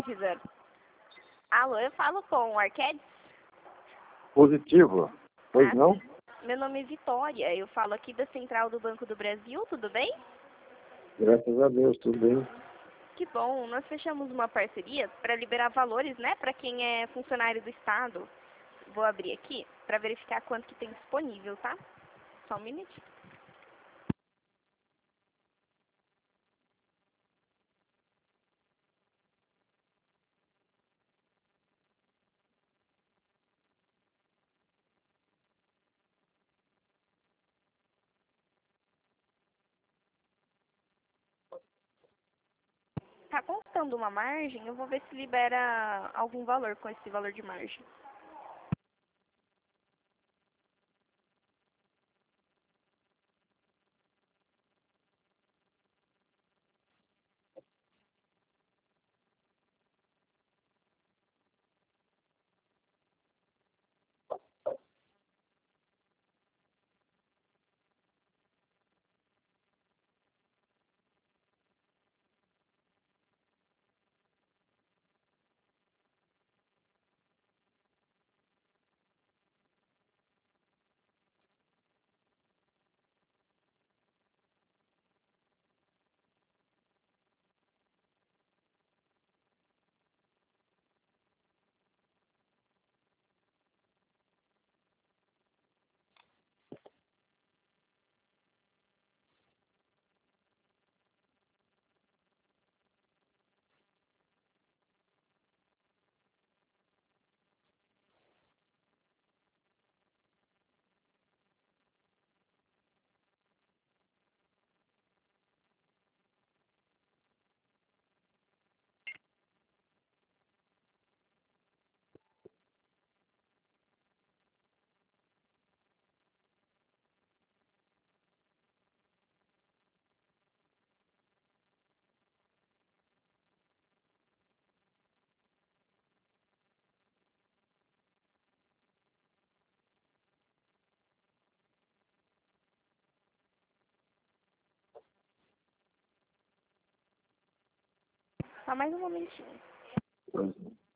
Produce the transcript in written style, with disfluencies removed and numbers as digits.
pesquisando. Alô, eu falo com o Arquedes? Positivo. Pois não? Sim. Meu nome é Vitória, eu falo aqui da Central do Banco do Brasil, tudo bem? Graças a Deus, tudo bem. Que bom, nós fechamos uma parceria para liberar valores, né, para quem é funcionário do Estado. Vou abrir aqui para verificar quanto que tem disponível, tá? Só um minutinho. Tá constando uma margem, eu vou ver se libera algum valor com esse valor de margem. Só mais um momentinho. Pois não.